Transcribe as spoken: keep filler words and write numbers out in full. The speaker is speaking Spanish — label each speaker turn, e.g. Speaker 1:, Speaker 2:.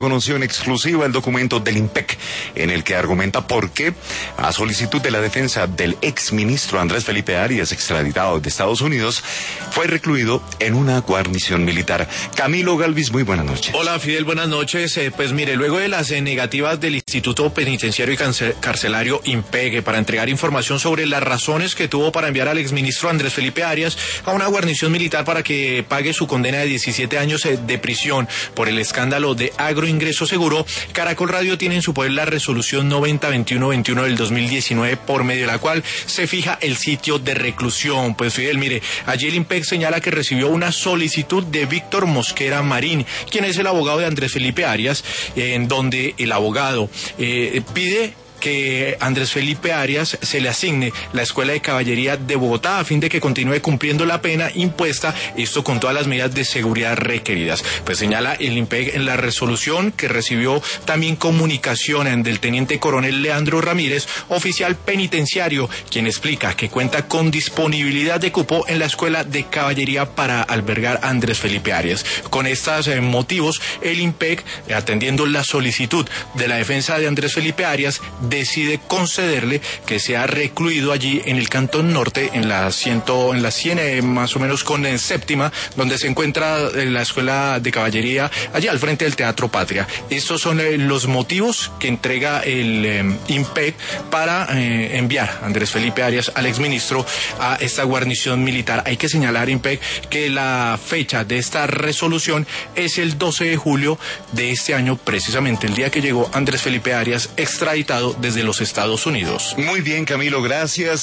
Speaker 1: Conoció en exclusiva el documento del IMPEC, en el que argumenta por qué, a solicitud de la defensa del exministro Andrés Felipe Arias, extraditado de Estados Unidos, fue recluido en una guarnición militar. Camilo Galvis, muy buenas noches.
Speaker 2: Hola Fidel, buenas noches. Eh, pues mire, luego de las eh, negativas del Instituto Penitenciario y Carcelario IMPEC para entregar información sobre las razones que tuvo para enviar al exministro Andrés Felipe Arias a una guarnición militar para que pague su condena de diecisiete años eh, de prisión por el escándalo de agroingreso seguro, Caracol Radio tiene en su poder la resolución noventa veintiuno veintiuno del dos mil diecinueve, por medio de la cual se fija el sitio de reclusión. Pues Fidel, mire, allí el IMPEC señala que recibió una solicitud de Víctor Mosquera Marín, quien es el abogado de Andrés Felipe Arias, en donde el abogado eh, pide que Andrés Felipe Arias se le asigne la Escuela de Caballería de Bogotá a fin de que continúe cumpliendo la pena impuesta, esto con todas las medidas de seguridad requeridas. Pues señala el IMPEC en la resolución que recibió también comunicación del teniente coronel Leandro Ramírez, oficial penitenciario, quien explica que cuenta con disponibilidad de cupo en la Escuela de Caballería para albergar a Andrés Felipe Arias. Con estos eh, motivos, el IMPEC, atendiendo la solicitud de la defensa de Andrés Felipe Arias, decide concederle que sea recluido allí en el Cantón Norte, en la ciento, en la cien, eh, más o menos con eh, séptima, donde se encuentra eh, la Escuela de Caballería, allí al frente del Teatro Patria. Estos son eh, los motivos que entrega el eh, IMPEC para eh, enviar a Andrés Felipe Arias, al exministro, a esta guarnición militar. Hay que señalar, IMPEC, que la fecha de esta resolución es el doce de julio de este año, precisamente el día que llegó Andrés Felipe Arias, extraditado desde los Estados Unidos.
Speaker 1: Muy bien, Camilo, gracias.